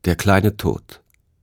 Der kleine Tod.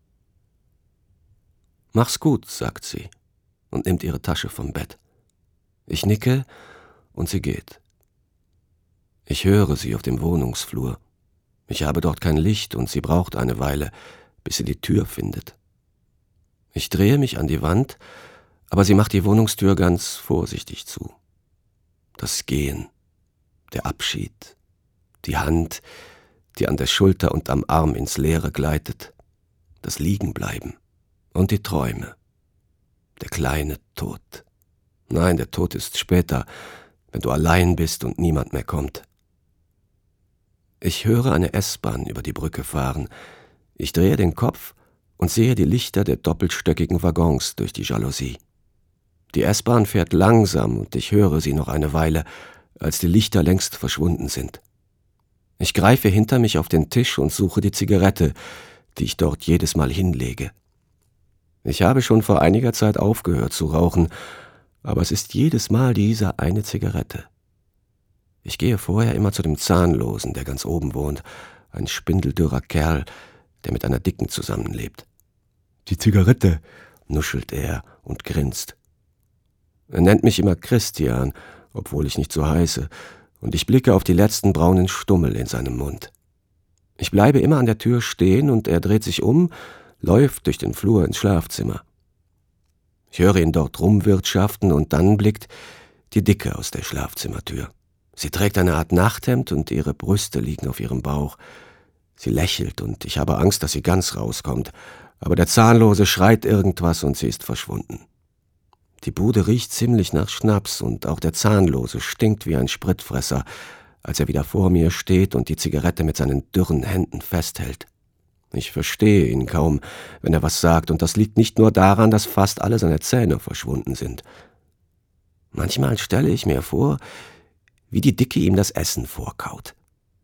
»Mach's gut«, sagt sie und nimmt ihre Tasche vom Bett. Ich nicke und sie geht. Ich höre sie auf dem Wohnungsflur. Ich habe dort kein Licht und sie braucht eine Weile, bis sie die Tür findet. Ich drehe mich an die Wand, aber sie macht die Wohnungstür ganz vorsichtig zu. Das Gehen, der Abschied, die Hand, die an der Schulter und am Arm ins Leere gleitet, das Liegenbleiben und die Träume. Der kleine Tod. Nein, der Tod ist später, wenn du allein bist und niemand mehr kommt. Ich höre eine S-Bahn über die Brücke fahren. Ich drehe den Kopf und sehe die Lichter der doppelstöckigen Waggons durch die Jalousie. Die S-Bahn fährt langsam und ich höre sie noch eine Weile, als die Lichter längst verschwunden sind. Ich greife hinter mich auf den Tisch und suche die Zigarette, die ich dort jedes Mal hinlege. Ich habe schon vor einiger Zeit aufgehört zu rauchen, aber es ist jedes Mal diese eine Zigarette. Ich gehe vorher immer zu dem Zahnlosen, der ganz oben wohnt, ein spindeldürrer Kerl, der mit einer Dicken zusammenlebt. »Die Zigarette«, nuschelt er und grinst. Er nennt mich immer Christian, obwohl ich nicht so heiße, und ich blicke auf die letzten braunen Stummel in seinem Mund. Ich bleibe immer an der Tür stehen und er dreht sich um, läuft durch den Flur ins Schlafzimmer. Ich höre ihn dort rumwirtschaften und dann blickt die Dicke aus der Schlafzimmertür. Sie trägt eine Art Nachthemd und ihre Brüste liegen auf ihrem Bauch. Sie lächelt und ich habe Angst, dass sie ganz rauskommt, aber der Zahnlose schreit irgendwas und sie ist verschwunden. Die Bude riecht ziemlich nach Schnaps und auch der Zahnlose stinkt wie ein Spritfresser, als er wieder vor mir steht und die Zigarette mit seinen dürren Händen festhält. Ich verstehe ihn kaum, wenn er was sagt, und das liegt nicht nur daran, dass fast alle seine Zähne verschwunden sind. Manchmal stelle ich mir vor, wie die Dicke ihm das Essen vorkaut.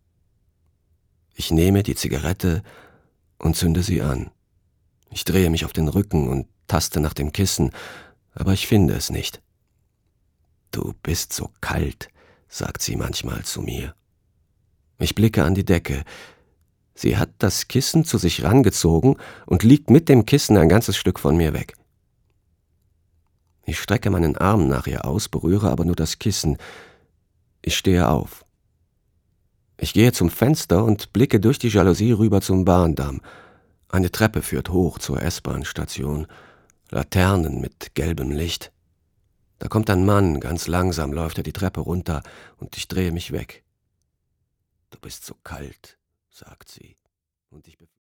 Ich nehme die Zigarette und zünde sie an. Ich drehe mich auf den Rücken und taste nach dem Kissen, aber ich finde es nicht. »Du bist so kalt«, sagt sie manchmal zu mir. Ich blicke an die Decke. Sie hat das Kissen zu sich rangezogen und liegt mit dem Kissen ein ganzes Stück von mir weg. Ich strecke meinen Arm nach ihr aus, berühre aber nur das Kissen. Ich stehe auf. Ich gehe zum Fenster und blicke durch die Jalousie rüber zum Bahndamm. Eine Treppe führt hoch zur S-Bahn-Station. Laternen mit gelbem Licht. Da kommt ein Mann, ganz langsam läuft er die Treppe runter und ich drehe mich weg. »Du bist so kalt«, sagt sie. Und ich